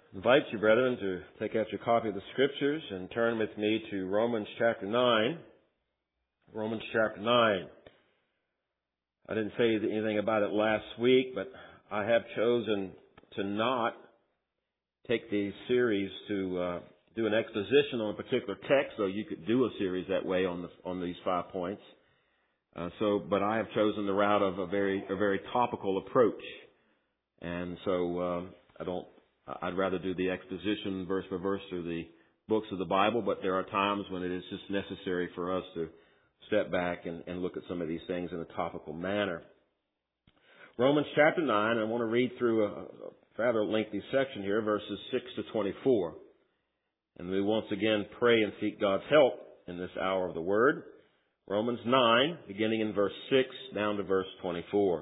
Invite you, brethren, to take out your copy of the Scriptures and turn with me to Romans chapter 9. Romans chapter 9. I didn't say anything about it last week, but I have chosen to not take the series to do an exposition on a particular text, though you could do a series that way on these 5 points. But I have chosen the route of a very topical approach, and so I'd rather do the exposition verse by verse through the books of the Bible, but there are times when it is just necessary for us to step back and look at some of these things in a topical manner. Romans chapter 9, I want to read through a rather lengthy section here, verses 6 to 24. And we once again pray and seek God's help in this hour of the Word. Romans 9, beginning in verse 6 down to verse 24.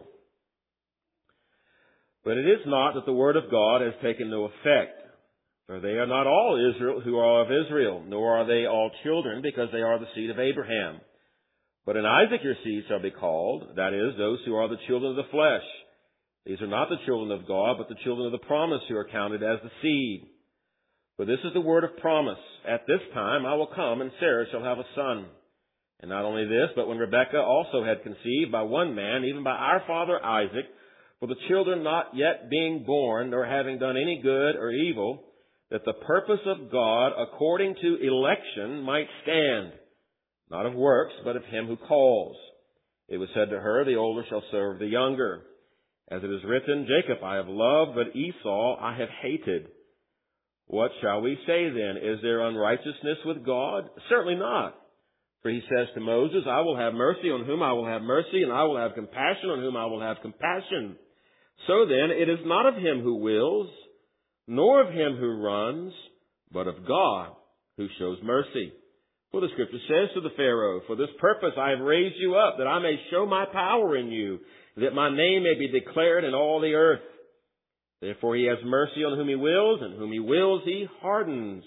But it is not that the word of God has taken no effect. For they are not all Israel who are of Israel, nor are they all children, because they are the seed of Abraham. But in Isaac your seed shall be called, that is, those who are the children of the flesh. These are not the children of God, but the children of the promise who are counted as the seed. For this is the word of promise. At this time I will come, and Sarah shall have a son. And not only this, but when Rebekah also had conceived by one man, even by our father Isaac, for the children not yet being born, nor having done any good or evil, that the purpose of God according to election might stand, not of works, but of him who calls. It was said to her, the older shall serve the younger. As it is written, Jacob I have loved, but Esau I have hated. What shall we say then? Is there unrighteousness with God? Certainly not. For he says to Moses, I will have mercy on whom I will have mercy, and I will have compassion on whom I will have compassion. So then, it is not of him who wills, nor of him who runs, but of God who shows mercy. For the Scripture says to the Pharaoh, For this purpose I have raised you up, that I may show my power in you, that my name may be declared in all the earth. Therefore he has mercy on whom he wills, and whom he wills he hardens.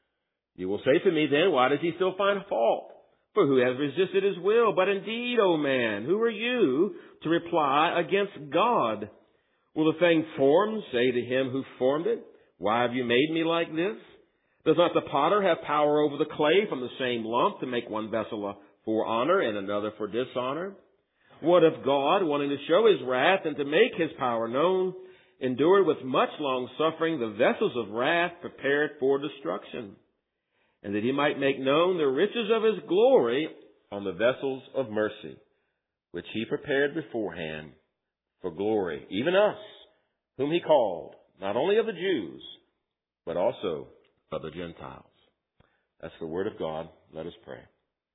You will say to me then, why does he still find fault? For who has resisted his will? But indeed, O man, who are you to reply against God? Will the thing formed say to him who formed it, Why have you made me like this? Does not the potter have power over the clay from the same lump to make one vessel for honor and another for dishonor? What if God, wanting to show his wrath and to make his power known, endured with much long suffering the vessels of wrath prepared for destruction, and that he might make known the riches of his glory on the vessels of mercy, which he prepared beforehand for glory, even us, whom he called, not only of the Jews, but also of the Gentiles. That's the word of God. Let us pray.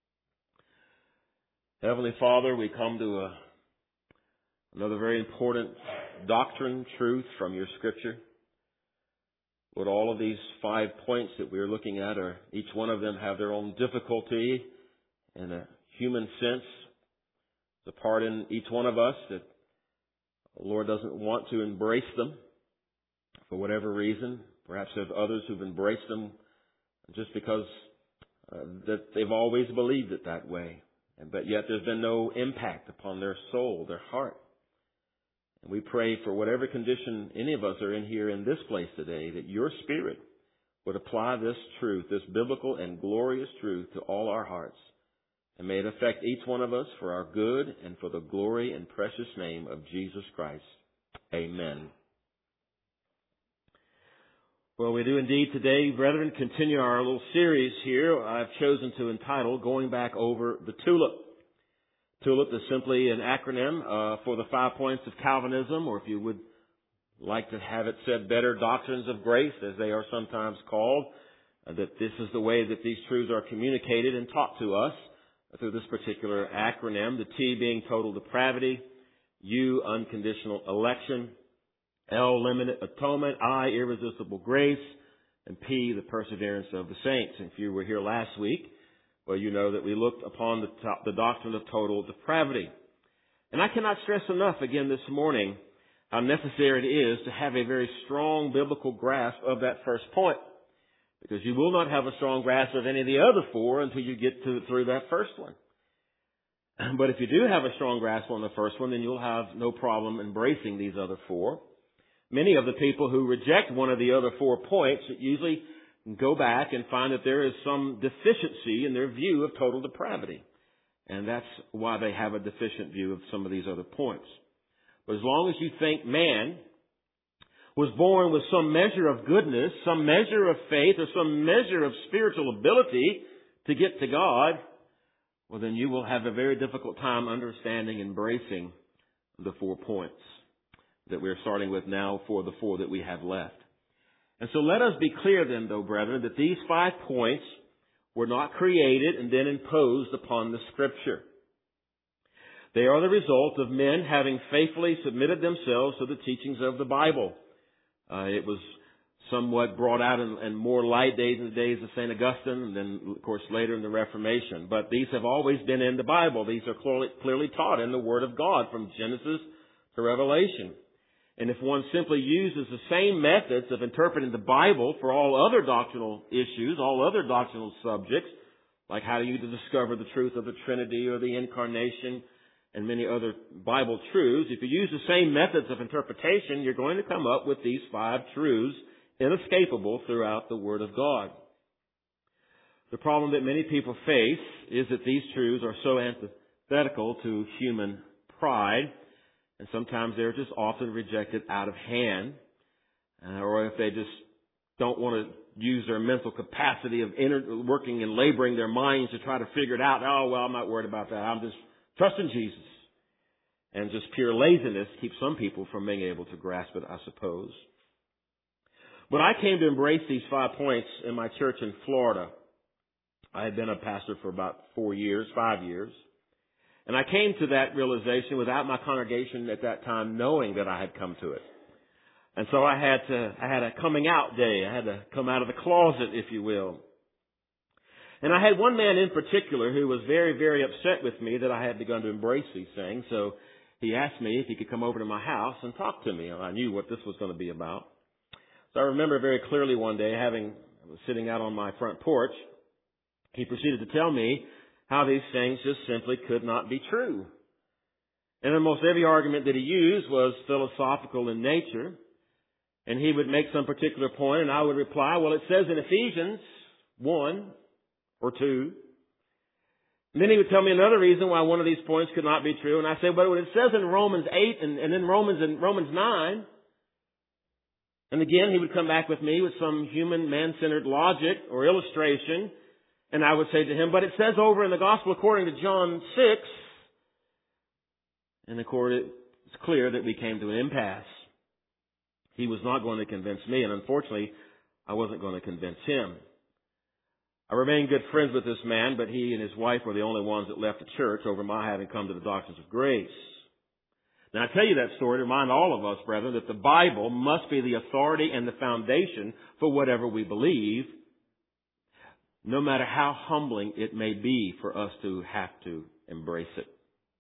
Heavenly Father, we come to another very important doctrine, truth from your Scripture. Lord, all of these 5 points that we're looking at, each one of them have their own difficulty in a human sense. There's a part in each one of us that the Lord doesn't want to embrace them for whatever reason. Perhaps there's others who've embraced them just because that they've always believed it that way. But yet there's been no impact upon their soul, their heart. And we pray for whatever condition any of us are in here in this place today, that your Spirit would apply this truth, this biblical and glorious truth to all our hearts. And may it affect each one of us for our good and for the glory and precious name of Jesus Christ. Amen. Well, we do indeed today, brethren, continue our little series here. I've chosen to entitle Going Back Over the Tulip. TULIP is simply an acronym for the 5 points of Calvinism, or if you would like to have it said better, doctrines of grace, as they are sometimes called, that this is the way that these truths are communicated and taught to us through this particular acronym, the T being total depravity, U, unconditional election, L, limited atonement, I, irresistible grace, and P, the perseverance of the saints. And if you were here last week, well, you know that we looked upon the doctrine of total depravity. And I cannot stress enough again this morning how necessary it is to have a very strong biblical grasp of that first point. Because you will not have a strong grasp of any of the other 4 until you get through that first one. But if you do have a strong grasp on the first one, then you'll have no problem embracing these other 4. Many of the people who reject one of the other 4 points usually go back and find that there is some deficiency in their view of total depravity. And that's why they have a deficient view of some of these other points. But as long as you think man was born with some measure of goodness, some measure of faith, or some measure of spiritual ability to get to God, well, then you will have a very difficult time understanding, embracing the 4 points that we're starting with now for the 4 that we have left. And so let us be clear then, though, brethren, that these 5 points were not created and then imposed upon the Scripture. They are the result of men having faithfully submitted themselves to the teachings of the Bible. It was somewhat brought out in more light days in the days of St. Augustine, and then, of course, later in the Reformation. But these have always been in the Bible. These are clearly taught in the Word of God from Genesis to Revelation. And if one simply uses the same methods of interpreting the Bible for all other doctrinal issues, all other doctrinal subjects, like how you discover the truth of the Trinity or the Incarnation and many other Bible truths, if you use the same methods of interpretation, you're going to come up with these 5 truths inescapable throughout the Word of God. The problem that many people face is that these truths are so antithetical to human pride, and sometimes they're just often rejected out of hand, or if they just don't want to use their mental capacity of working and laboring their minds to try to figure it out. Oh, well, I'm not worried about that. I'm just trusting Jesus. And just pure laziness keeps some people from being able to grasp it, I suppose. When I came to embrace these 5 points in my church in Florida, I had been a pastor for about 5 years. And I came to that realization without my congregation at that time knowing that I had come to it. And so I had a coming out day. I had to come out of the closet, if you will. And I had one man in particular who was very, very upset with me that I had begun to embrace these things. So he asked me if he could come over to my house and talk to me. I knew what this was going to be about. So I remember very clearly one day I was sitting out on my front porch. He proceeded to tell me how these things just simply could not be true. And almost every argument that he used was philosophical in nature. And he would make some particular point, and I would reply, well, it says in Ephesians 1 or 2. And then he would tell me another reason why one of these points could not be true. And I say, but it says in Romans 8 and then Romans 9. And again, he would come back with me with some human, man-centered logic or illustration. And I would say to him, but it says over in the Gospel according to John 6. And of course, it's clear that we came to an impasse. He was not going to convince me, and unfortunately, I wasn't going to convince him. I remained good friends with this man, but he and his wife were the only ones that left the church over my having come to the doctrines of grace. Now, I tell you that story to remind all of us, brethren, that the Bible must be the authority and the foundation for whatever we believe, no matter how humbling it may be for us to have to embrace it.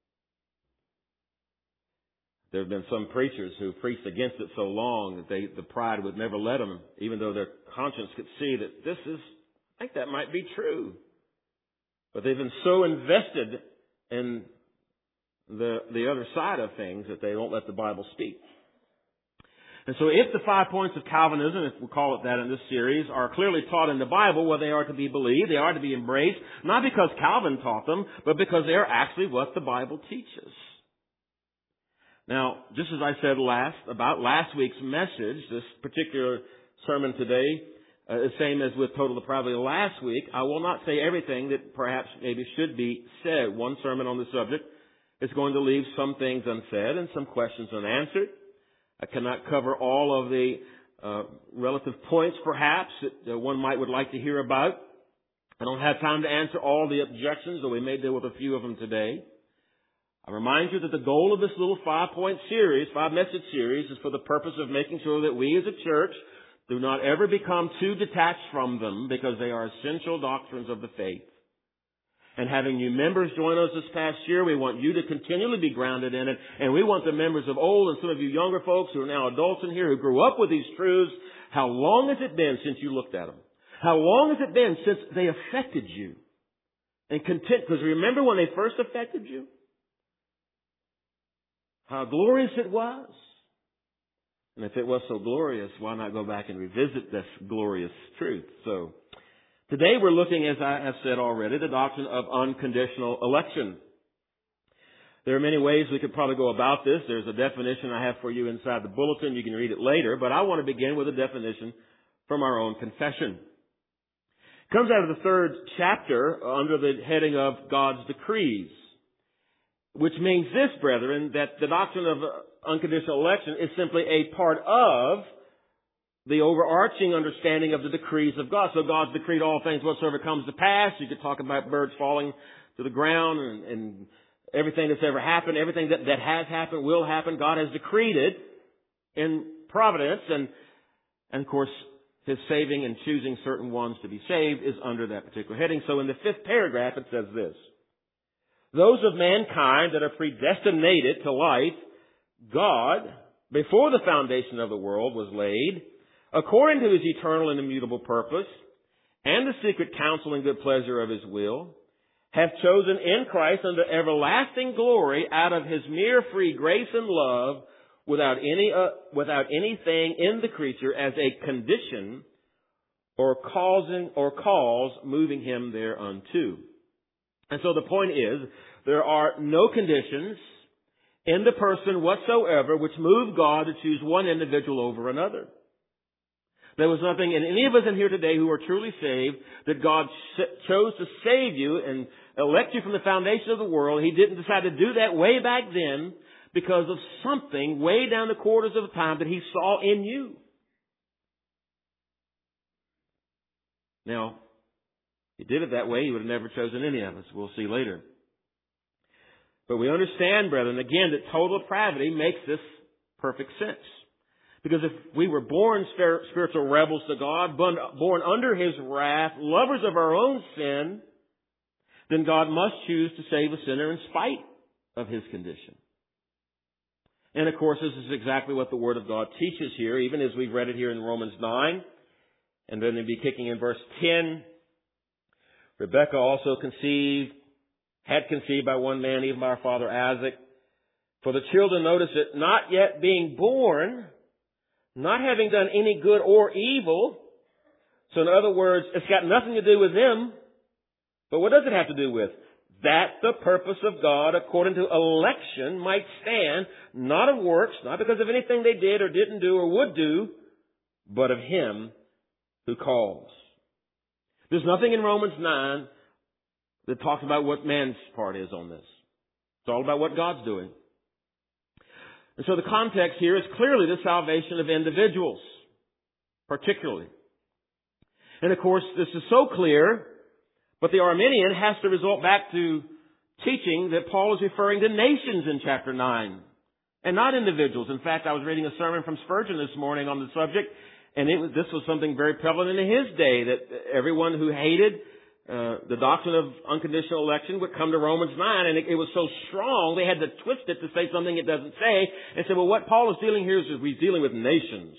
There have been some preachers who preached against it so long that the pride would never let them, even though their conscience could see that I think that might be true. But they've been so invested in the other side of things that they won't let the Bible speak. And so if the 5 points of Calvinism, if we call it that in this series, are clearly taught in the Bible, well, they are to be believed, they are to be embraced, not because Calvin taught them, but because they are actually what the Bible teaches. Now, just as I said about last week's message, this particular sermon today, the same as with total depravity last week, I will not say everything that perhaps maybe should be said. One sermon on the subject is going to leave some things unsaid and some questions unanswered. I cannot cover all of the relative points, perhaps, that one would like to hear about. I don't have time to answer all the objections, though we may deal with a few of them today. I remind you that the goal of this little 5-point series, 5-message series, is for the purpose of making sure that we as a church do not ever become too detached from them, because they are essential doctrines of the faith. And having new members join us this past year, we want you to continually be grounded in it. And we want the members of old and some of you younger folks who are now adults in here who grew up with these truths, how long has it been since you looked at them? How long has it been since they affected you? And because remember when they first affected you? How glorious it was. And if it was so glorious, why not go back and revisit this glorious truth? So, today we're looking, as I have said already, the doctrine of unconditional election. There are many ways we could probably go about this. There's a definition I have for you inside the bulletin. You can read it later, but I want to begin with a definition from our own confession. It comes out of the 3rd chapter under the heading of God's decrees, which means this, brethren, that the doctrine of unconditional election is simply a part of the overarching understanding of the decrees of God. So God's decreed all things whatsoever comes to pass. You could talk about birds falling to the ground and everything that's ever happened, everything that has happened, will happen. God has decreed it in providence. And of course, His saving and choosing certain ones to be saved is under that particular heading. So in the 5th paragraph, it says this: those of mankind that are predestinated to life, God, before the foundation of the world was laid, according to His eternal and immutable purpose, and the secret counsel and good pleasure of His will, have chosen in Christ unto everlasting glory out of His mere free grace and love, without anything in the creature as a condition or cause moving Him thereunto. And so the point is, there are no conditions in the person whatsoever which move God to choose one individual over another. There was nothing in any of us in here today who are truly saved that God chose to save you and elect you from the foundation of the world. He didn't decide to do that way back then because of something way down the quarters of time that He saw in you. Now, if He did it that way, He would have never chosen any of us. We'll see later. But we understand, brethren, again, that total depravity makes this perfect sense. Because if we were born spiritual rebels to God, born under His wrath, lovers of our own sin, then God must choose to save a sinner in spite of his condition. And of course, this is exactly what the Word of God teaches here, even as we've read it here in Romans 9. And then they'd be kicking in verse 10. Rebekah also had conceived by one man, even by our father Isaac. For the children, notice it, not yet being born, not having done any good or evil. So in other words, it's got nothing to do with them. But what does it have to do with? That the purpose of God, according to election, might stand, not of works, not because of anything they did or didn't do or would do, but of Him who calls. There's nothing in Romans 9 that talks about what man's part is on this. It's all about what God's doing. And so the context here is clearly the salvation of individuals, particularly. And of course, this is so clear, but the Arminian has to resort back to teaching that Paul is referring to nations in chapter 9 and not individuals. In fact, I was reading a sermon from Spurgeon this morning on the subject, and this was something very prevalent in his day, that everyone who hated the doctrine of unconditional election would come to Romans 9, and it was so strong they had to twist it to say something it doesn't say, and say, well, what Paul is dealing here is he's dealing with nations.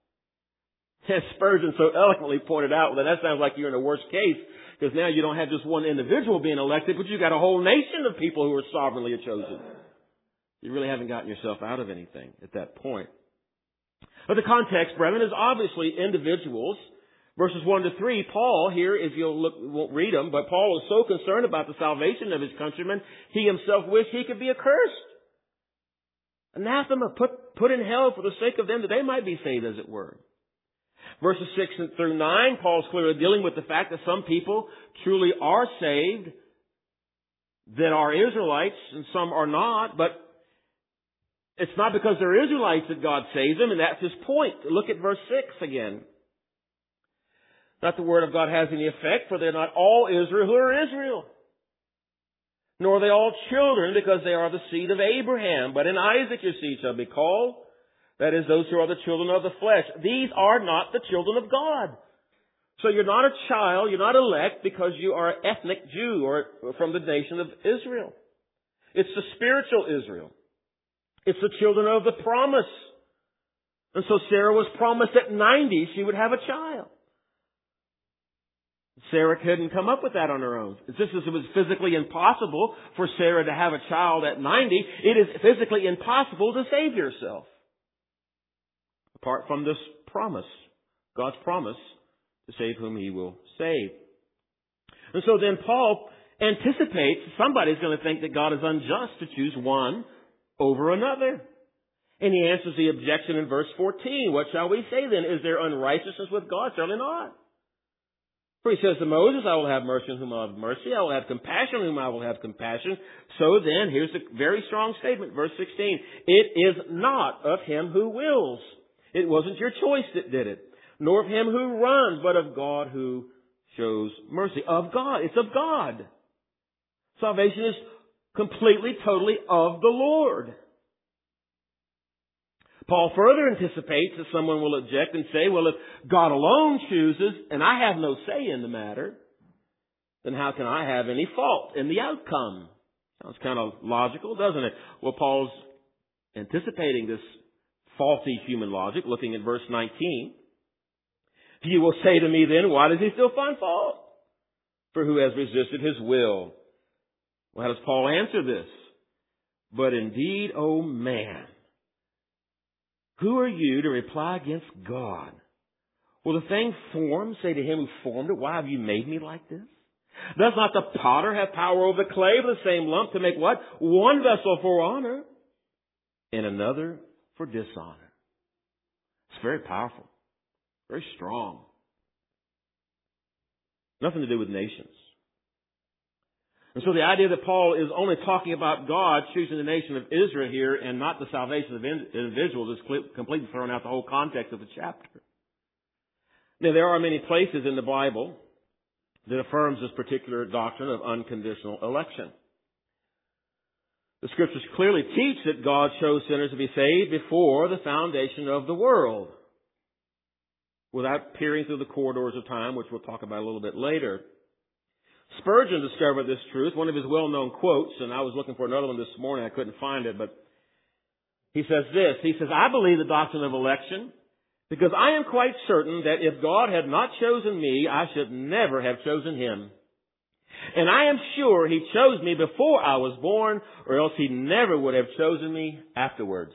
As Spurgeon so eloquently pointed out, well, that sounds like you're in a worse case, because now you don't have just one individual being elected, but you've got a whole nation of people who are sovereignly chosen. You really haven't gotten yourself out of anything at that point. But the context, brethren, is obviously individuals. Verses 1 to 3, Paul here, if you'll look, we won't read them, but Paul is so concerned about the salvation of his countrymen, he himself wished he could be accursed. Anathema, put in hell for the sake of them that they might be saved, as it were. Verses 6 through 9, Paul's clearly dealing with the fact that some people truly are saved that are Israelites and some are not, but it's not because they're Israelites that God saves them, and that's his point. Look at verse 6 again. That the word of God has any effect, for they're not all Israel who are Israel. Nor are they all children, because they are the seed of Abraham. But in Isaac your seed shall be called. That is, those who are the children of the flesh. These are not the children of God. So you're not a child, you're not elect, because you are an ethnic Jew or from the nation of Israel. It's the spiritual Israel. It's the children of the promise. And so Sarah was promised at 90 she would have a child. Sarah couldn't come up with that on her own. Just as it was physically impossible for Sarah to have a child at 90, it is physically impossible to save yourself. apart from this promise, God's promise to save whom He will save. And so then Paul anticipates somebody's going to think that God is unjust to choose one over another. And he answers the objection in verse 14. What shall we say then? Is there unrighteousness with God? Certainly not. For he says to Moses, I will have mercy on whom I will have mercy. I will have compassion on whom I will have compassion. So then, here's a very strong statement, verse 16. It is not of him who wills. It wasn't your choice that did it. Nor of him who runs, but of God who shows mercy. Of God. It's of God. Salvation is completely, totally of the Lord. Paul further anticipates that someone will object and say, well, if God alone chooses and I have no say in the matter, then how can I have any fault in the outcome? Sounds kind of logical, doesn't it? Well, Paul's anticipating this faulty human logic, looking at verse 19. You will say to me then, why does he still find fault? For who has resisted his will? Well, how does Paul answer this? But indeed, O man, who are you to reply against God? Will the thing formed say to him who formed it, why have you made me like this? Does not the potter have power over the clay of the same lump to make what? One vessel for honor and another for dishonor. It's very powerful. Very strong. Nothing to do with nations. And so the idea that Paul is only talking about God choosing the nation of Israel here and not the salvation of individuals is completely thrown out the whole context of the chapter. Now, there are many places in the Bible that affirms this particular doctrine of unconditional election. The Scriptures clearly teach that God chose sinners to be saved before the foundation of the world, without peering through the corridors of time, which we'll talk about a little bit later. Spurgeon discovered this truth, one of his well-known quotes, and I was looking for another one this morning. I couldn't find it, but he says this. He says, I believe the doctrine of election because I am quite certain that if God had not chosen me, I should never have chosen him. And I am sure he chose me before I was born, or else he never would have chosen me afterwards.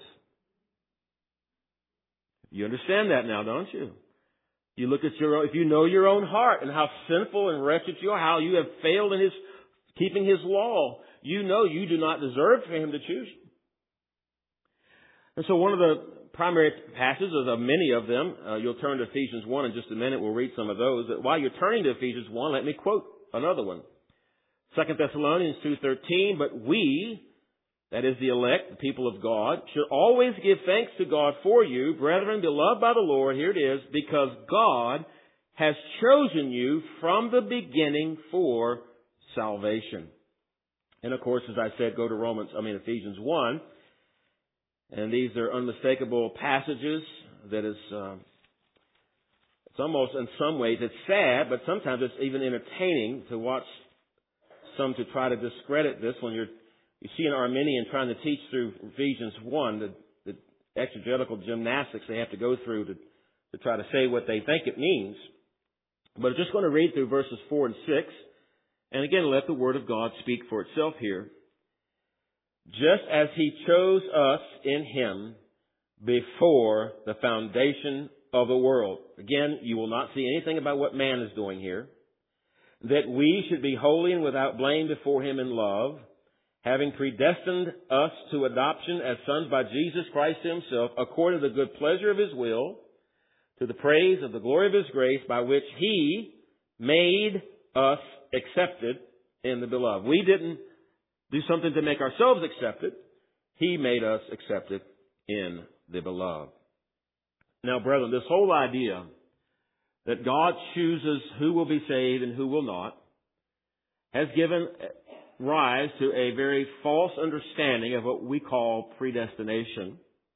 You understand that now, don't you? You look at your own, if you know your own heart and how sinful and wretched you are, how you have failed in keeping his law, you know you do not deserve for him to choose you. And so one of the primary passages of many of them, you'll turn to Ephesians 1 in just a minute. We'll read some of those. But while you're turning to Ephesians 1, let me quote another one. 2 Thessalonians 2:13, but we, that is the elect, the people of God, should always give thanks to God for you, brethren, beloved by the Lord, here it is, because God has chosen you from the beginning for salvation. And of course, as I said, go to Ephesians 1. And these are unmistakable passages that is, it's almost in some ways, it's sad, but sometimes it's even entertaining to watch some to try to discredit this when you see an Arminian trying to teach through Ephesians 1, the exegetical gymnastics they have to go through to try to say what they think it means. But I'm just going to read through verses 4 and 6. And again, let the Word of God speak for itself here. Just as he chose us in him before the foundation of the world. Again, you will not see anything about what man is doing here. That we should be holy and without blame before him in love, having predestined us to adoption as sons by Jesus Christ himself, according to the good pleasure of his will, to the praise of the glory of his grace, by which he made us accepted in the beloved. We didn't do something to make ourselves accepted. He made us accepted in the beloved. Now, brethren, this whole idea that God chooses who will be saved and who will not has given rise to a very false understanding of what we call predestination.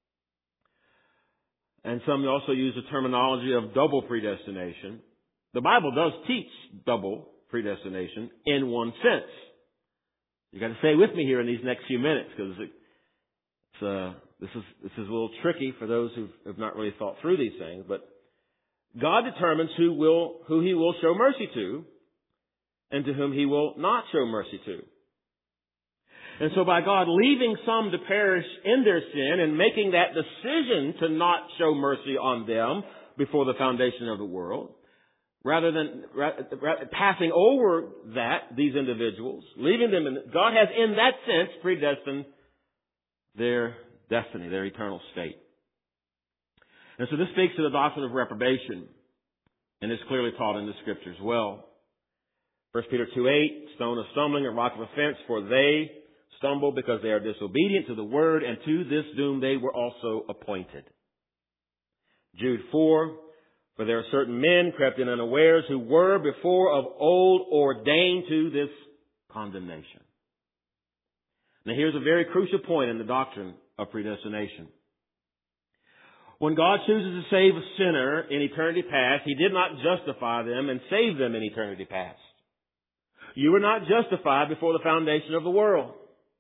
And some also use the terminology of double predestination. The Bible does teach double predestination in one sense. You got to stay with me here in these next few minutes because this is a little tricky for those who have not really thought through these things. But God determines who he will show mercy to and to whom he will not show mercy to. And so by God leaving some to perish in their sin and making that decision to not show mercy on them before the foundation of the world, rather than passing over these individuals, leaving them God has in that sense predestined their destiny, their eternal state. And so this speaks to the doctrine of reprobation, and is clearly taught in the Scriptures well. 1 Peter 2:8, stone of stumbling and rock of offense, for they stumble because they are disobedient to the word, and to this doom they were also appointed. Jude 4, for there are certain men crept in unawares who were before of old ordained to this condemnation. Now here's a very crucial point in the doctrine of predestination. When God chooses to save a sinner in eternity past, He did not justify them and save them in eternity past. You were not justified before the foundation of the world.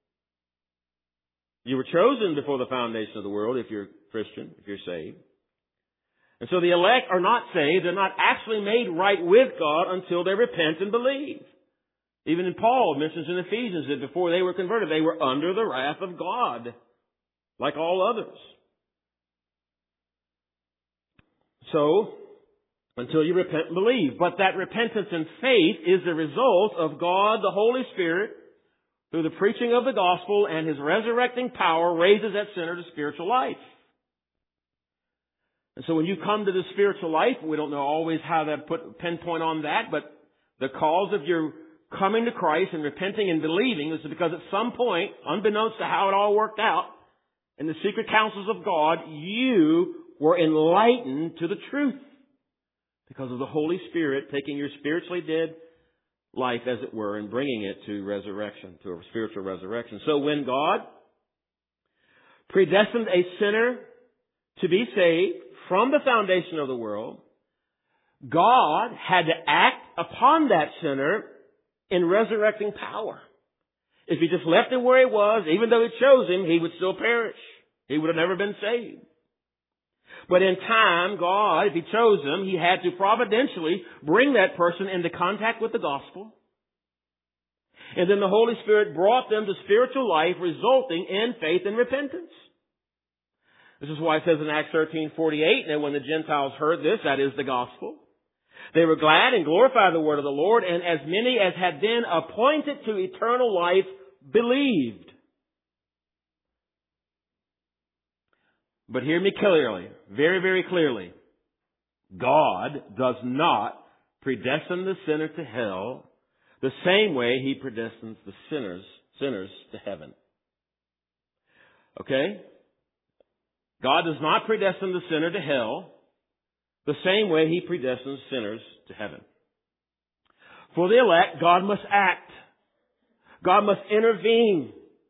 You were chosen before the foundation of the world if you're Christian, if you're saved. And so the elect are not saved. They're not actually made right with God until they repent and believe. Even in Paul mentions in Ephesians that before they were converted, they were under the wrath of God, like all others. So, until you repent and believe. But that repentance and faith is the result of God, the Holy Spirit, through the preaching of the gospel and His resurrecting power, raises that sinner to spiritual life. And so when you come to the spiritual life, we don't know always how to put a pinpoint on that, but the cause of your coming to Christ and repenting and believing is because at some point, unbeknownst to how it all worked out, in the secret counsels of God, you were enlightened to the truth because of the Holy Spirit taking your spiritually dead life, as it were, and bringing it to resurrection, to a spiritual resurrection. So when God predestined a sinner to be saved from the foundation of the world, God had to act upon that sinner in resurrecting power. If He just left him where he was, even though He chose him, he would still perish. He would have never been saved. But in time, God, if He chose him, He had to providentially bring that person into contact with the gospel. And then the Holy Spirit brought them to spiritual life, resulting in faith and repentance. This is why it says in Acts 13:48, that when the Gentiles heard this, that is the gospel, they were glad and glorified the word of the Lord, and as many as had been appointed to eternal life believed. But hear me clearly, very, very clearly. God does not predestine the sinner to hell the same way He predestines the sinners to heaven. Okay? God does not predestine the sinner to hell the same way He predestines sinners to heaven. For the elect, God must act. God must intervene.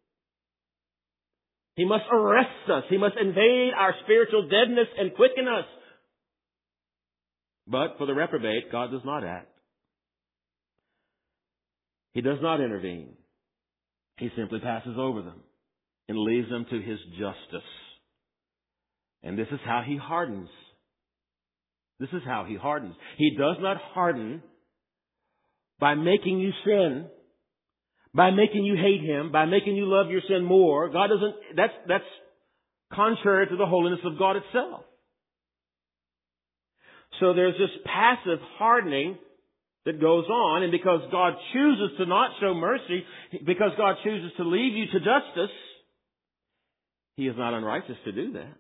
He must arrest us. He must invade our spiritual deadness and quicken us. But for the reprobate, God does not act. He does not intervene. He simply passes over them and leaves them to His justice. And this is how He hardens. This is how He hardens. He does not harden by making you sin, by making you hate Him, by making you love your sin more. God doesn't, that's contrary to the holiness of God itself. So there's this passive hardening that goes on, and because God chooses to not show mercy, because God chooses to leave you to justice, He is not unrighteous to do that.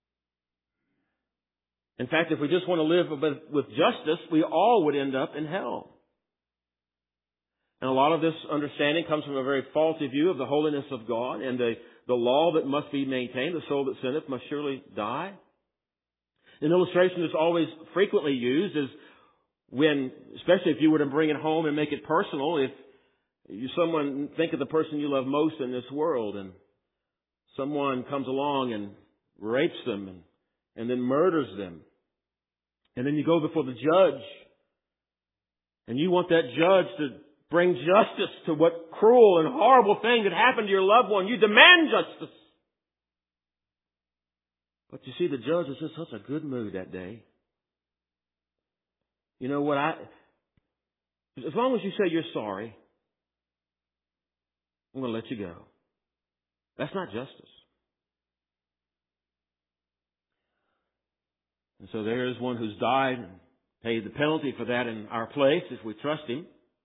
In fact, if we just want to live with justice, we all would end up in hell. And a lot of this understanding comes from a very faulty view of the holiness of God and the law that must be maintained. The soul that sinneth must surely die. An illustration that's always frequently used is when, especially if you were to bring it home and make it personal, if someone, think of the person you love most in this world, and someone comes along and rapes them and then murders them. And then you go before the judge, and you want that judge to bring justice to what cruel and horrible thing that happened to your loved one. You demand justice. But you see, the judge was in such a good mood that day. You know what? As long as you say you're sorry, I'm going to let you go. That's not justice. And so there is one who's died and paid the penalty for that in our place if we trust Him.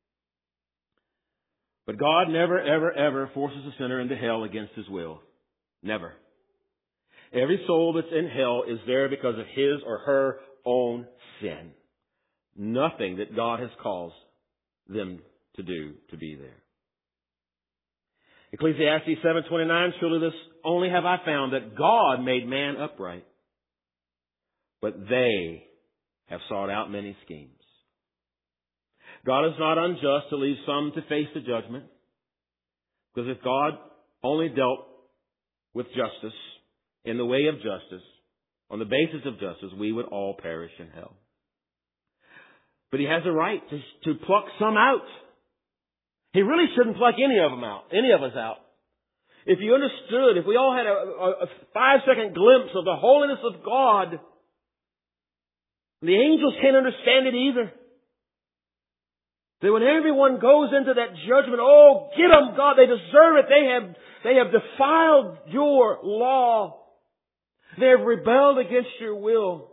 But God never, ever, ever forces a sinner into hell against his will. Never. Every soul that's in hell is there because of his or her own sin. Nothing that God has caused them to do to be there. Ecclesiastes 7:29, surely this only have I found, that God made man upright, but they have sought out many schemes. God is not unjust to leave some to face the judgment, because if God only dealt with justice in the way of justice, on the basis of justice, we would all perish in hell. But He has a right to pluck some out. He really shouldn't pluck any of us out. If you understood, if we all had a 5-second glimpse of the holiness of God, the angels can't understand it either. That when everyone goes into that judgment, oh, get them, God, they deserve it. They have defiled your law. They have rebelled against your will.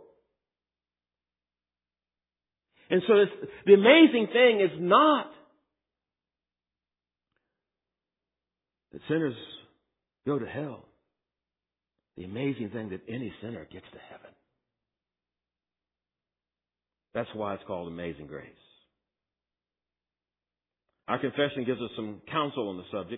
And so the amazing thing is not that sinners go to hell. The amazing thing that any sinner gets to heaven. That's why it's called Amazing Grace. Our confession gives us some counsel on the subject.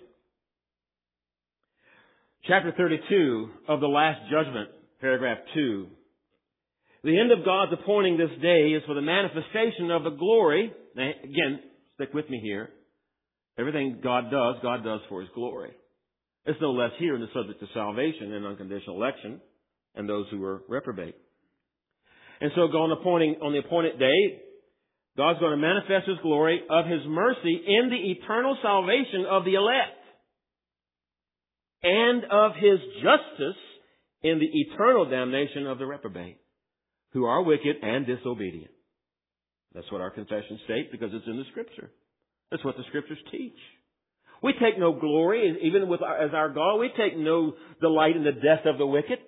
Chapter 32 of the Last Judgment, paragraph 2. The end of God's appointing this day is for the manifestation of the glory. Now, again, stick with me here. Everything God does for His glory. It's no less here in the subject of salvation and unconditional election and those who are reprobate. And so on the appointed day, God's going to manifest His glory of His mercy in the eternal salvation of the elect and of His justice in the eternal damnation of the reprobate who are wicked and disobedient. That's what our confession states because it's in the Scripture. That's what the Scriptures teach. We take no glory, even as our God. We take no delight in the death of the wicked.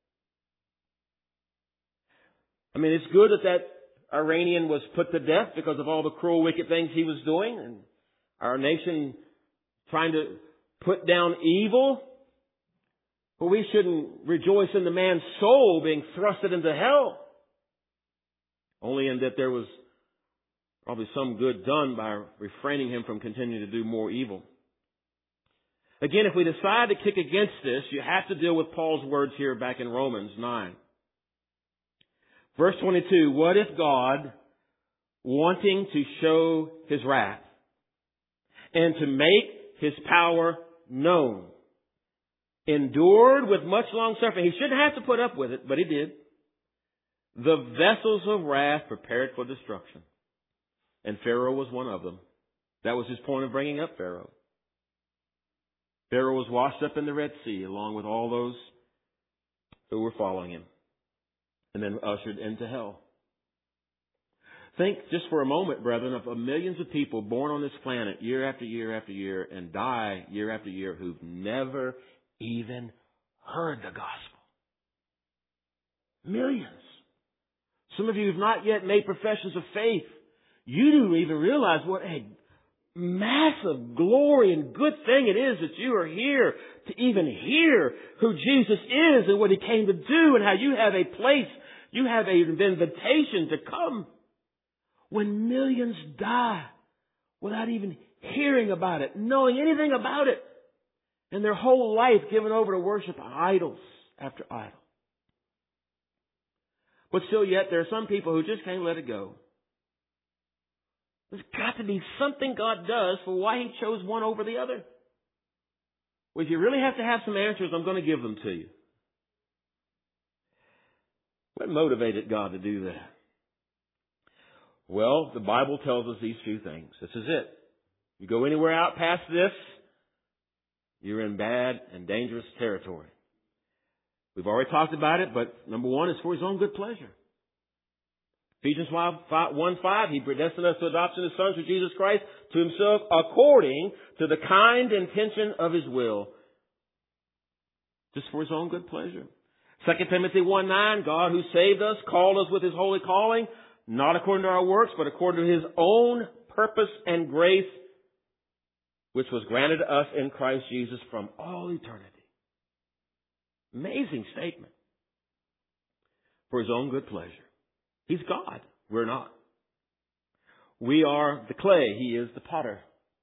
I mean, it's good that Iranian was put to death because of all the cruel, wicked things he was doing, and our nation trying to put down evil. But we shouldn't rejoice in the man's soul being thrusted into hell. Only in that there was probably some good done by refraining him from continuing to do more evil. Again, if we decide to kick against this, you have to deal with Paul's words here back in Romans 9. Verse 22, what if God, wanting to show His wrath and to make His power known, endured with much long suffering? He shouldn't have to put up with it, but He did. The vessels of wrath prepared for destruction. And Pharaoh was one of them. That was His point of bringing up Pharaoh. Pharaoh was washed up in the Red Sea along with all those who were following him, and then ushered into hell. Think just for a moment, brethren, of millions of people born on this planet year after year after year and die year after year who've never even heard the gospel. Millions. Some of you have not yet made professions of faith. You don't even realize what a massive glory and good thing it is that you are here to even hear who Jesus is and what He came to do and how you have a place, you have an invitation to come. When millions die without even hearing about it, knowing anything about it, and their whole life given over to worship idols after idol. But still yet there are some people who just can't let it go. There's got to be something God does for why He chose one over the other. Well, if you really have to have some answers, I'm going to give them to you. What motivated God to do that? Well, the Bible tells us these few things. This is it. You go anywhere out past this, you're in bad and dangerous territory. We've already talked about it, but number one is for His own good pleasure. Ephesians 1:5, He predestined us to adoption as sons through Jesus Christ to Himself according to the kind intention of His will. just for His own good pleasure. 2 Timothy 1:9, God who saved us, called us with His holy calling, not according to our works, but according to His own purpose and grace, which was granted to us in Christ Jesus from all eternity. Amazing statement. For His own good pleasure. He's God. We're not. We are the clay. He is the potter.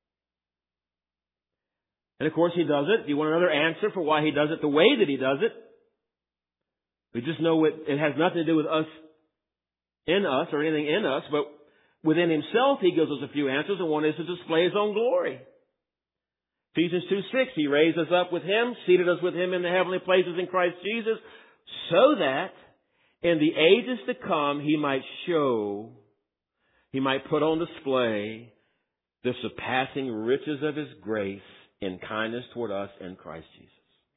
And of course He does it. Do you want another answer for why He does it the way that He does it? We just know it has nothing to do with us or anything in us, but within Himself He gives us a few answers, and one is to display His own glory. Ephesians 2:6, He raised us up with Him, seated us with Him in the heavenly places in Christ Jesus, so that in the ages to come He might put on display the surpassing riches of His grace in kindness toward us in Christ Jesus.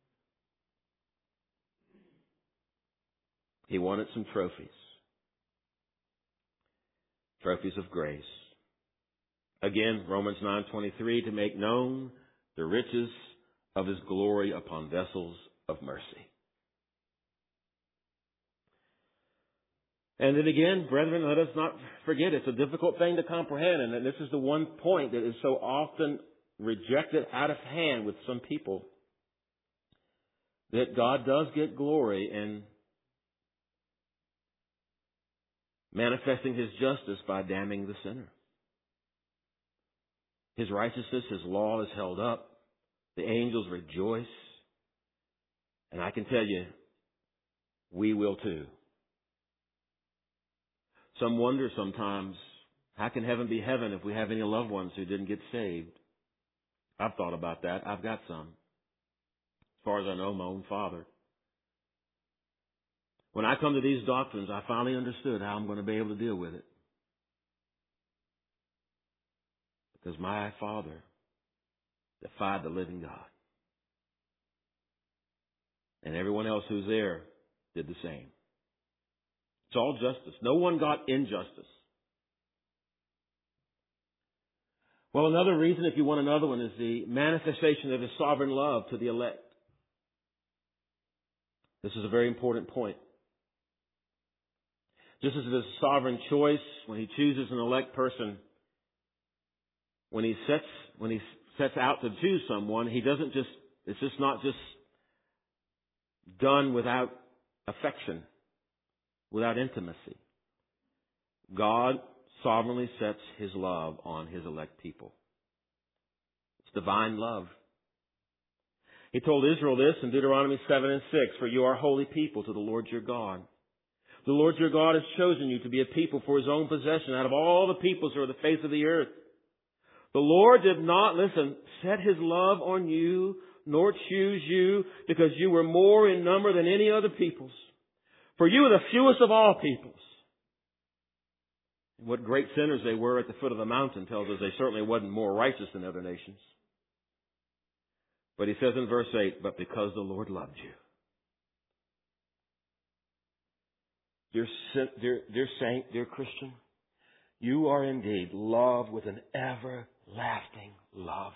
He wanted some trophies. Trophies of grace. Again, Romans 9:23, to make known the riches of His glory upon vessels of mercy. And then again, brethren, let us not forget, it's a difficult thing to comprehend, and this is the one point that is so often rejected out of hand with some people, that God does get glory in manifesting His justice by damning the sinner. His righteousness, His law is held up. The angels rejoice. And I can tell you, we will too. Some wonder sometimes, how can heaven be heaven if we have any loved ones who didn't get saved? I've thought about that. I've got some. As far as I know, my own father. When I come to these doctrines, I finally understood how I'm going to be able to deal with it. Because my father defied the living God. And everyone else who's there did the same. It's all justice. No one got injustice. Well, another reason, if you want another one, is the manifestation of His sovereign love to the elect. This is a very important point. Just as His sovereign choice, when He chooses an elect person, when He sets out to choose someone, it's just not just done without affection, without intimacy. God sovereignly sets His love on His elect people. It's divine love. He told Israel this in Deuteronomy 7:6, for you are a holy people to the Lord your God. The Lord your God has chosen you to be a people for His own possession out of all the peoples who are the face of the earth. The Lord did not, set His love on you, nor choose you, because you were more in number than any other peoples. For you are the fewest of all peoples. And what great sinners they were at the foot of the mountain tells us they certainly wasn't more righteous than other nations. But He says in verse 8, but because the Lord loved you. Dear saint, dear Christian, you are indeed loved with an everlasting love.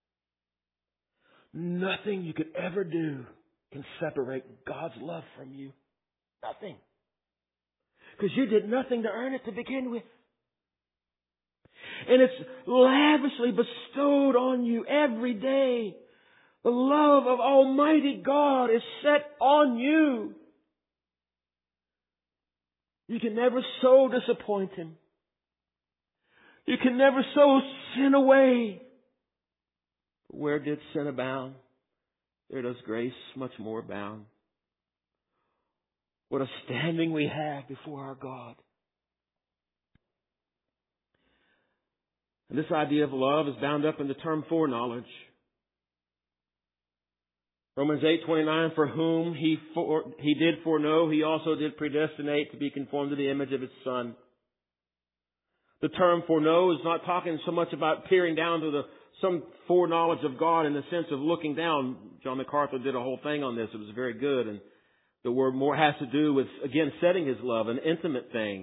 Nothing you could ever do can separate God's love from you. Nothing. Because you did nothing to earn it to begin with. And it's lavishly bestowed on you every day. The love of Almighty God is set on you. You can never so disappoint Him. You can never so sin away. Where did sin abound? There does grace much more abound. What a standing we have before our God. And this idea of love is bound up in the term foreknowledge. Romans 8:29, for whom he did foreknow, He also did predestinate to be conformed to the image of His Son. The term foreknow is not talking so much about peering down to some foreknowledge of God in the sense of looking down. John MacArthur did a whole thing on this. It was very good. And the word more has to do with, again, setting His love, an intimate thing.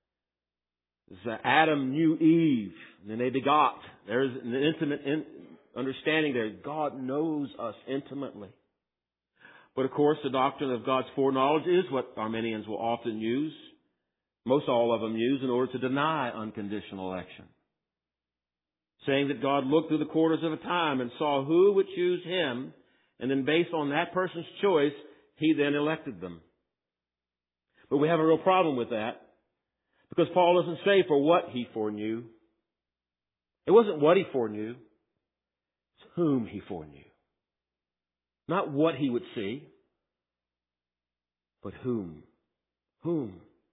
Adam knew Eve, and then they begot. There's an intimate understanding there. God knows us intimately. But of course, the doctrine of God's foreknowledge is what Arminians will often use, most all of them use, in order to deny unconditional election. Saying that God looked through the quarters of a time and saw who would choose him, and then based on that person's choice, he then elected them. But we have a real problem with that, because Paul doesn't say for what he foreknew. It wasn't what he foreknew, it's whom he foreknew. Not what he would see, but whom. Whom.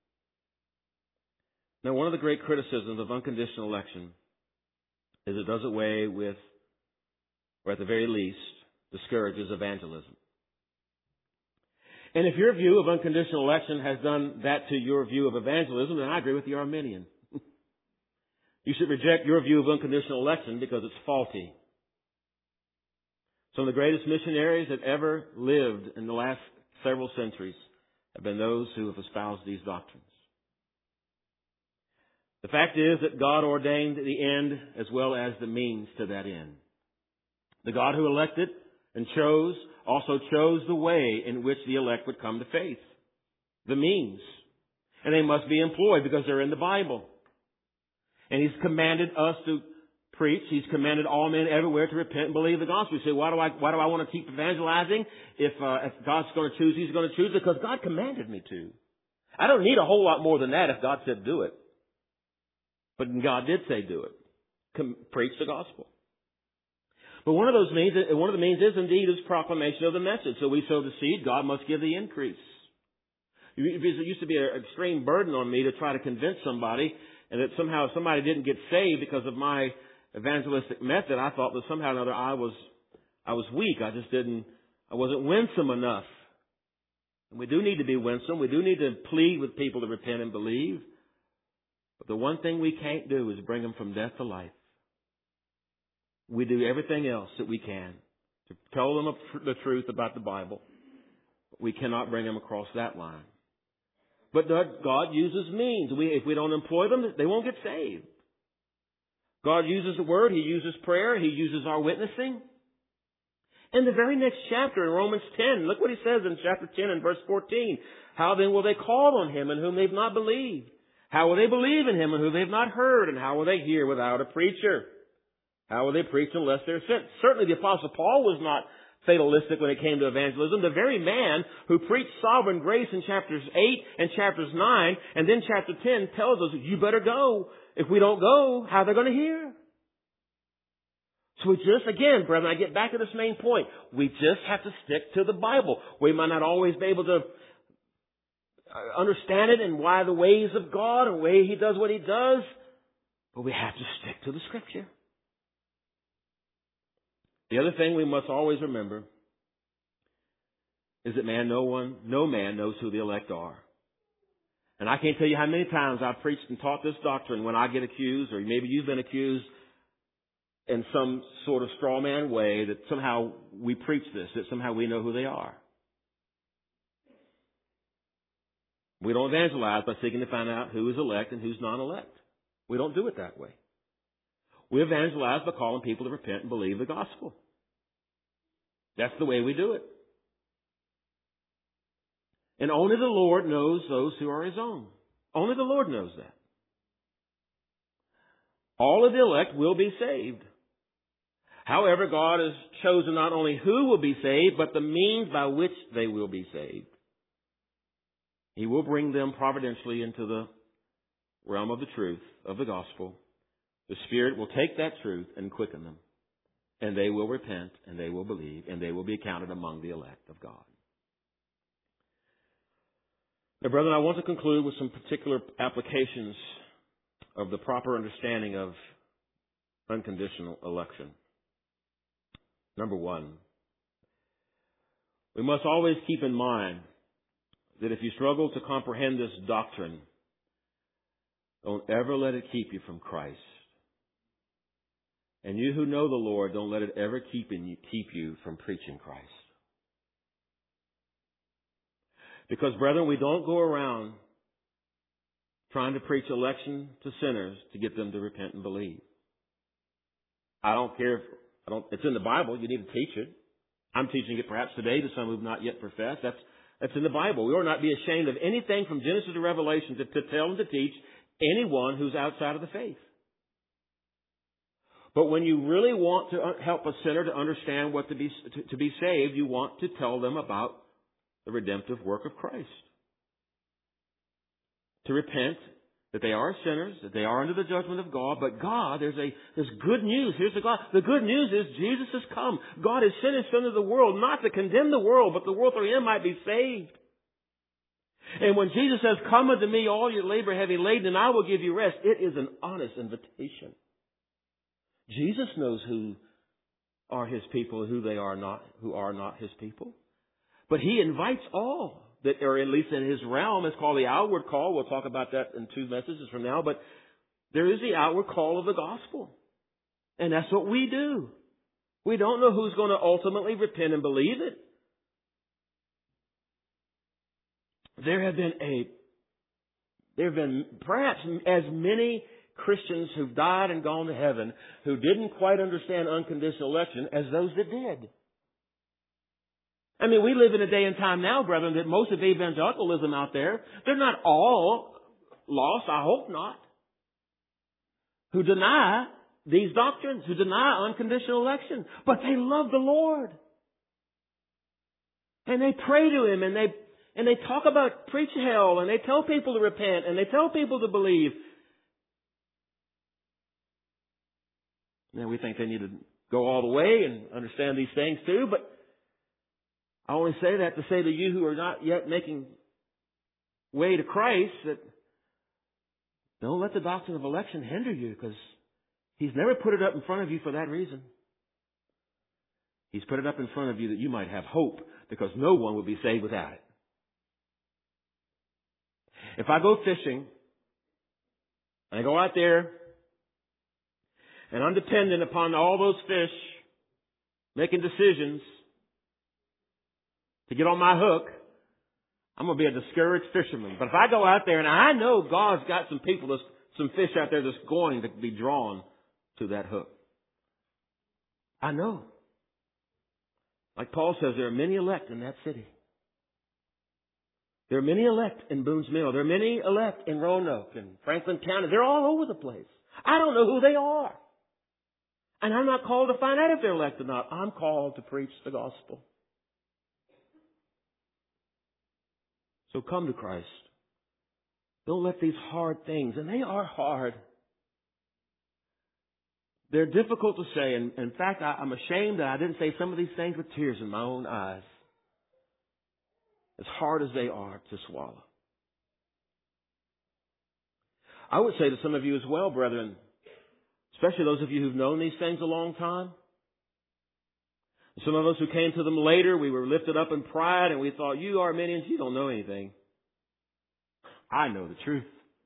Now, one of the great criticisms of unconditional election is it does away with, or at the very least, discourages evangelism. And if your view of unconditional election has done that to your view of evangelism, then I agree with the Arminian. You should reject your view of unconditional election because it's faulty. Some of the greatest missionaries that ever lived in the last several centuries have been those who have espoused these doctrines. The fact is that God ordained the end as well as the means to that end. The God who elected and chose also chose the way in which the elect would come to faith. The means. And they must be employed because they're in the Bible. And He's commanded us to preach. He's commanded all men everywhere to repent and believe the gospel. You say, why do I want to keep evangelizing? If God's going to choose, He's going to choose it because God commanded me to. I don't need a whole lot more than that if God said do it. But God did say do it. Preach the gospel. But one of the means is indeed His proclamation of the message. So we sow the seed, God must give the increase. It used to be an extreme burden on me to try to convince somebody, and that somehow if somebody didn't get saved because of my evangelistic method, I thought that somehow or another I was weak. I wasn't winsome enough. And we do need to be winsome. We do need to plead with people to repent and believe. But the one thing we can't do is bring them from death to life. We do everything else that we can to tell them the truth about the Bible. But we cannot bring them across that line. But God uses means. If we don't employ them, they won't get saved. God uses the Word. He uses prayer. He uses our witnessing. In the very next chapter in Romans 10, look what he says in chapter 10 and verse 14. How then will they call on Him in whom they've not believed? How will they believe in Him in whom they've not heard? And how will they hear without a preacher? How will they preach unless they're sent? Certainly the Apostle Paul was not fatalistic when it came to evangelism. The very man who preached sovereign grace in chapters 8 and chapters 9 and then chapter 10 tells us, you better go. If we don't go, how are they going to hear? So we just, again, brethren, I get back to this main point. We just have to stick to the Bible. We might not always be able to understand it and why the ways of God and the way He does what He does, but we have to stick to the Scripture. The other thing we must always remember is that no man knows who the elect are. And I can't tell you how many times I've preached and taught this doctrine when I get accused, or maybe you've been accused in some sort of straw man way that somehow we preach this, that somehow we know who they are. We don't evangelize by seeking to find out who is elect and who's non-elect. We don't do it that way. We evangelize by calling people to repent and believe the gospel. That's the way we do it. And only the Lord knows those who are His own. Only the Lord knows that. All of the elect will be saved. However, God has chosen not only who will be saved, but the means by which they will be saved. He will bring them providentially into the realm of the truth of the gospel. The Spirit will take that truth and quicken them. And they will repent, and they will believe, and they will be counted among the elect of God. Now, brethren, I want to conclude with some particular applications of the proper understanding of unconditional election. Number one, we must always keep in mind that if you struggle to comprehend this doctrine, don't ever let it keep you from Christ. And you who know the Lord, don't let it ever keep you from preaching Christ. Because, brethren, we don't go around trying to preach election to sinners to get them to repent and believe. I don't care it's in the Bible. You need to teach it. I'm teaching it perhaps today to some who have not yet professed. That's in the Bible. We ought not be ashamed of anything from Genesis to Revelation to tell and to teach anyone who's outside of the faith. But when you really want to help a sinner to understand what to be saved, you want to tell them about the redemptive work of Christ. To repent, that they are sinners, that they are under the judgment of God, but God, there's good news. Here's the God. The good news is Jesus has come. God has sent His Son into the world, not to condemn the world, but the world through Him might be saved. And when Jesus says, "Come unto me, all your labor heavy laden, and I will give you rest," it is an honest invitation. Jesus knows who are His people and who are not His people. But He invites all that are at least in His realm. It's called the outward call. We'll talk about that in 2 messages from now. But there is the outward call of the gospel. And that's what we do. We don't know who's going to ultimately repent and believe it. There have been perhaps as many Christians who've died and gone to heaven who didn't quite understand unconditional election as those that did. I mean, we live in a day and time now, brethren, that most of evangelicalism out there, they're not all lost, I hope not, who deny these doctrines, who deny unconditional election. But they love the Lord. And they pray to Him, and they talk about preach hell, and they tell people to repent, and they tell people to believe. Now, we think they need to go all the way and understand these things too, but I only say that to say to you who are not yet making way to Christ that don't let the doctrine of election hinder you, because He's never put it up in front of you for that reason. He's put it up in front of you that you might have hope, because no one will be saved without it. If I go fishing, and I go out there, and I'm dependent upon all those fish making decisions to get on my hook, I'm going to be a discouraged fisherman. But if I go out there and I know God's got some people, some fish out there that's going to be drawn to that hook. I know. Like Paul says, there are many elect in that city. There are many elect in Boone's Mill. There are many elect in Roanoke and Franklin County. They're all over the place. I don't know who they are. And I'm not called to find out if they're elect or not. I'm called to preach the gospel. So come to Christ. Don't let these hard things, and they are hard. They're difficult to say. And in fact, I'm ashamed that I didn't say some of these things with tears in my own eyes. As hard as they are to swallow. I would say to some of you as well, brethren, especially those of you who've known these things a long time. Some of us who came to them later, we were lifted up in pride and we thought, you Arminians, you don't know anything. I know the truth.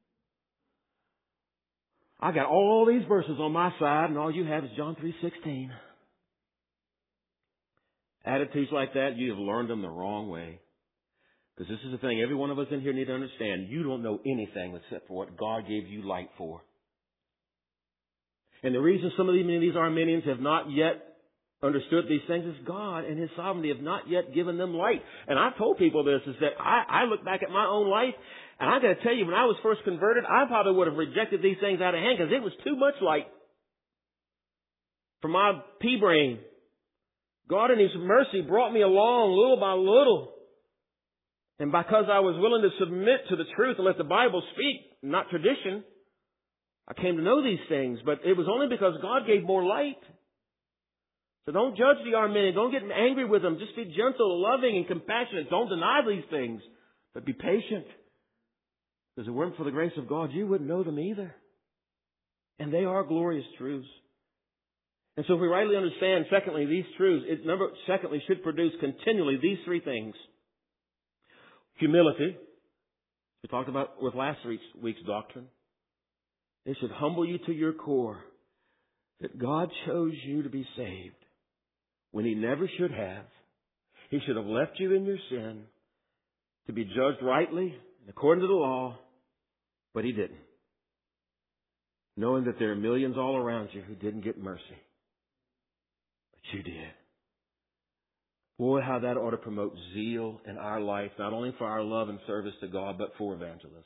I got all these verses on my side and all you have is John 3:16. Attitudes like that, you have learned them the wrong way. Because this is the thing, every one of us in here need to understand, you don't know anything except for what God gave you light for. And the reason some of these Arminians have not yet understood these things is God and His sovereignty have not yet given them light. And I've told people this, is that I look back at my own life, and I got to tell you, when I was first converted, I probably would have rejected these things out of hand because it was too much light for my pea brain. God in His mercy brought me along little by little. And because I was willing to submit to the truth and let the Bible speak, not tradition, I came to know these things. But it was only because God gave more light. So don't judge the Arminian. Don't get angry with them. Just be gentle, loving, and compassionate. Don't deny these things. But be patient. Because if it weren't for the grace of God, you wouldn't know them either. And they are glorious truths. And so if we rightly understand, secondly, these truths, secondly, should produce continually these three things. Humility. We talked about with last week's doctrine. It should humble you to your core that God chose you to be saved when He never should have. He should have left you in your sin to be judged rightly and according to the law, but He didn't. Knowing that there are millions all around you who didn't get mercy. But you did. Boy, how that ought to promote zeal in our life, not only for our love and service to God, but for evangelism.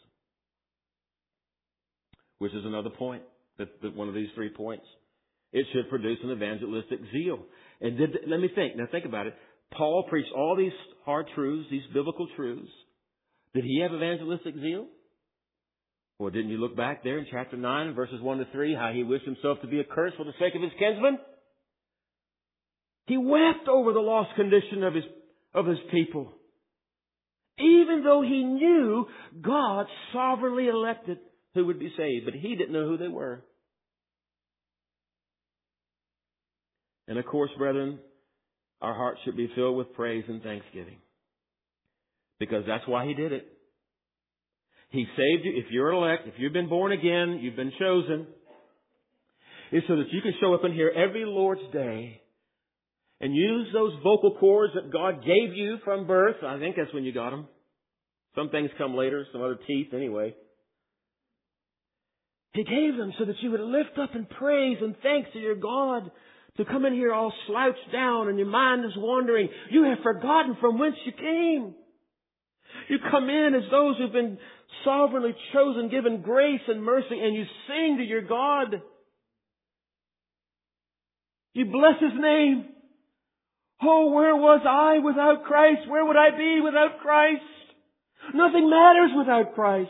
Which is another point, that one of these 3 points. It should produce an evangelistic zeal. And let me think. Now think about it. Paul preached all these hard truths, these biblical truths. Did he have evangelistic zeal? Well, didn't you look back there in chapter 9, verses 1 to 3, how he wished himself to be accursed for the sake of his kinsmen? He wept over the lost condition of his people. Even though he knew God sovereignly elected who would be saved, but he didn't know who they were. And of course, brethren, our hearts should be filled with praise and thanksgiving. Because that's why he did it. He saved you. If you're elect, if you've been born again, you've been chosen. It's so that you can show up in here every Lord's Day and use those vocal cords that God gave you from birth. I think that's when you got them. Some things come later, some other teeth anyway. He gave them so that you would lift up in praise and thanks to your God. To come in here all slouched down and your mind is wandering. You have forgotten from whence you came. You come in as those who've been sovereignly chosen, given grace and mercy, and you sing to your God. You bless His name. Oh, where was I without Christ? Where would I be without Christ? Nothing matters without Christ.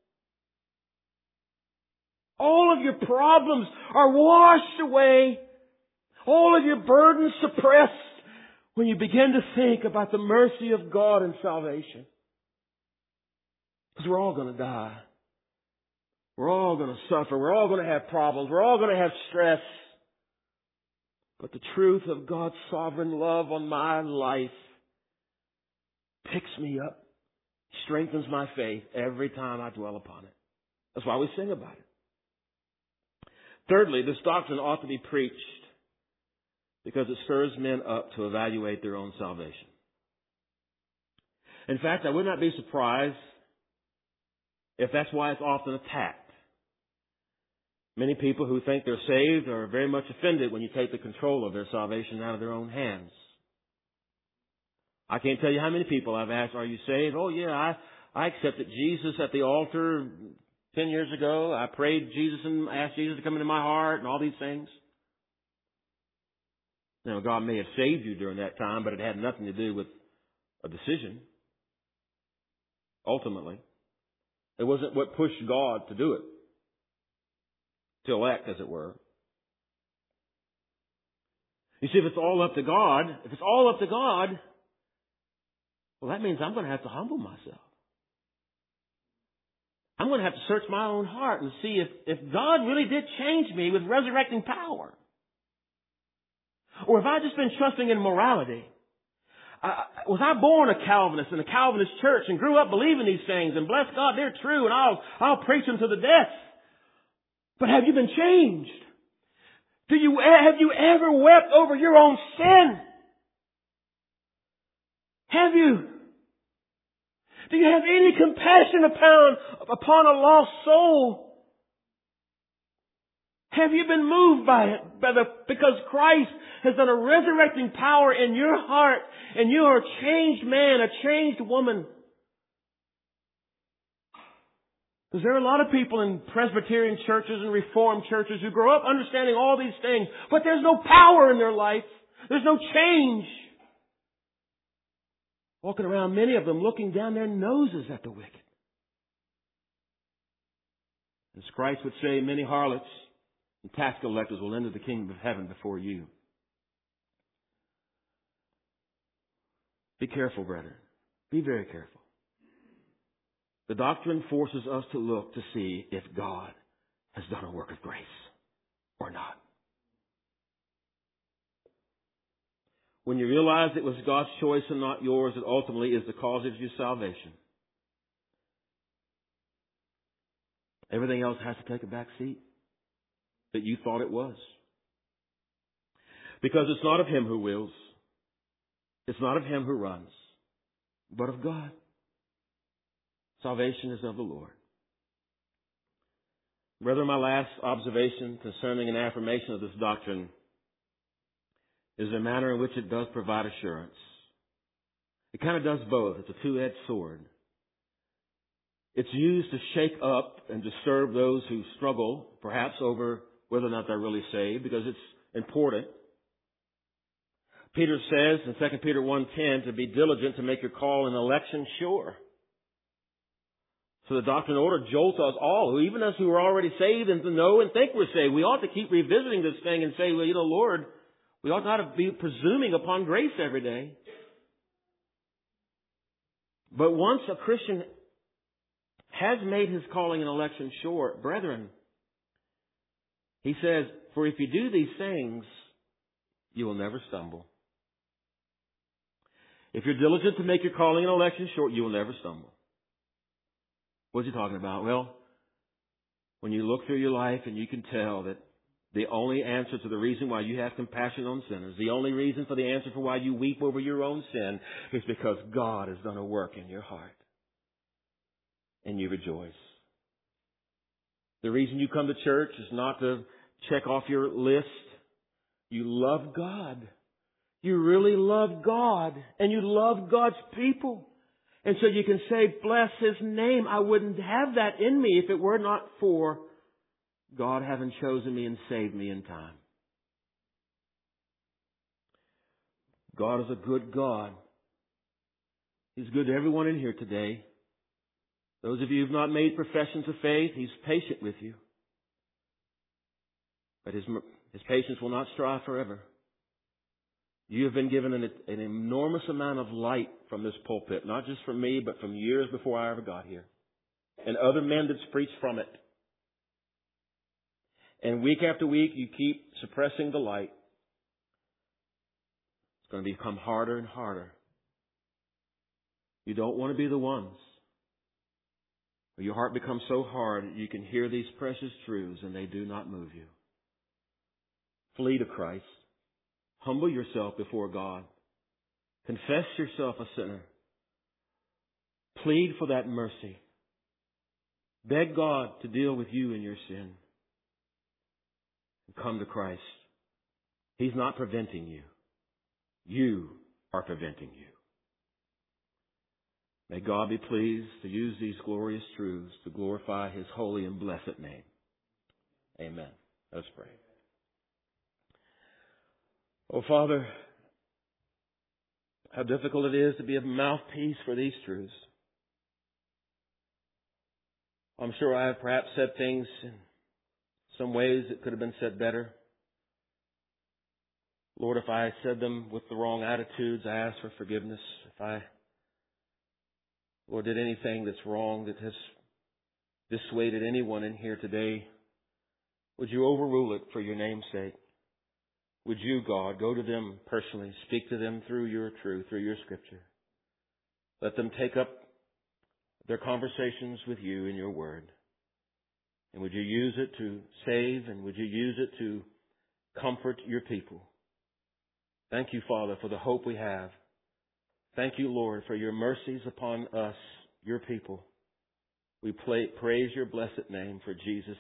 All of your problems are washed away. All of your burdens suppressed when you begin to think about the mercy of God and salvation. Because we're all going to die. We're all going to suffer. We're all going to have problems. We're all going to have stress. But the truth of God's sovereign love on my life picks me up, strengthens my faith every time I dwell upon it. That's why we sing about it. Thirdly, this doctrine ought to be preached because it stirs men up to evaluate their own salvation. In fact, I would not be surprised if that's why it's often attacked. Many people who think they're saved are very much offended when you take the control of their salvation out of their own hands. I can't tell you how many people I've asked, are you saved? Oh yeah, I accepted Jesus at the altar 10 years ago. I prayed Jesus and asked Jesus to come into my heart and all these things. Now, God may have saved you during that time, but it had nothing to do with a decision. Ultimately. It wasn't what pushed God to do it. To elect, as it were. You see, if it's all up to God, well, that means I'm going to have to humble myself. I'm going to have to search my own heart and see if God really did change me with resurrecting power. Or have I just been trusting in morality? Was I born a Calvinist in a Calvinist church and grew up believing these things and bless God, they're true and I'll preach them to the death. But have you been changed? Have you ever wept over your own sin? Have you? Do you have any compassion upon a lost soul? Have you been moved by it? Because Christ has done a resurrecting power in your heart and you are a changed man, a changed woman. Because there are a lot of people in Presbyterian churches and Reformed churches who grow up understanding all these things, but there's no power in their life. There's no change. Walking around, many of them looking down their noses at the wicked. As Christ would say, many harlots and tax collectors will enter the kingdom of heaven before you. Be careful, brethren. Be very careful. The doctrine forces us to look to see if God has done a work of grace or not. When you realize it was God's choice and not yours that ultimately is the cause of your salvation, everything else has to take a back seat that you thought it was. Because it's not of him who wills. It's not of him who runs, but of God. Salvation is of the Lord. Brethren, my last observation concerning an affirmation of this doctrine is the manner in which it does provide assurance. It kind of does both. It's a two-edged sword. It's used to shake up and disturb those who struggle, perhaps over whether or not they're really saved, because it's important. Peter says in 2 Peter 1:10 to be diligent to make your call and election sure. So the doctrine and order jolts us all, even us who are already saved and to know and think we're saved. We ought to keep revisiting this thing and say, well, Lord, we ought not to be presuming upon grace every day. But once a Christian has made his calling and election sure, brethren, he says, for if you do these things, you will never stumble. If you're diligent to make your calling and election sure, you will never stumble. What's he talking about? Well, when you look through your life and you can tell that the only answer to the reason why you have compassion on sinners, the only reason for the answer for why you weep over your own sin is because God has done a work in your heart. And you rejoice. The reason you come to church is not to check off your list. You love God. You really love God. And you love God's people. And so you can say, bless His name. I wouldn't have that in me if it were not for God having chosen me and saved me in time. God is a good God. He's good to everyone in here today. Those of you who have not made professions of faith, He's patient with you. But His patience will not strive forever. You have been given an enormous amount of light from this pulpit, not just from me, but from years before I ever got here. And other men that's preached from it. And week after week, you keep suppressing the light. It's going to become harder and harder. You don't want to be the ones where your heart becomes so hard that you can hear these precious truths and they do not move you. Flee to Christ. Humble yourself before God. Confess yourself a sinner. Plead for that mercy. Beg God to deal with you in your sin. Come to Christ. He's not preventing you. You are preventing you. May God be pleased to use these glorious truths to glorify His holy and blessed name. Amen. Let's pray. Oh, Father, how difficult it is to be a mouthpiece for these truths. I'm sure I have perhaps said things in some ways that could have been said better. Lord, if I said them with the wrong attitudes, I ask for forgiveness. If I, Lord, did anything that's wrong that has dissuaded anyone in here today, would you overrule it for your name's sake? Would you, God, go to them personally, speak to them through your truth, through your Scripture. Let them take up their conversations with you in your word. And would you use it to save, and would you use it to comfort your people? Thank you, Father, for the hope we have. Thank you, Lord, for your mercies upon us, your people. We praise your blessed name for Jesus'